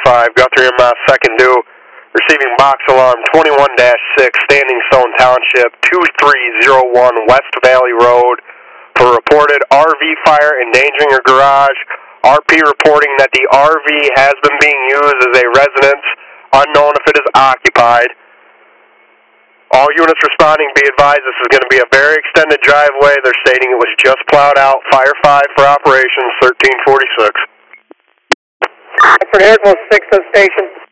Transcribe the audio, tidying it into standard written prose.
5, Guthrie and Moss, second due. Receiving box alarm 21-6, Standing Stone Township, 2301 West Valley Road, for reported RV fire endangering a garage. RP reporting that the RV has been being used as a residence, unknown if it is occupied. All units responding, be advised this is going to be a very extended driveway. They're stating it was just plowed out. Fire 5 for operations, 1346. For Airco 6 at station.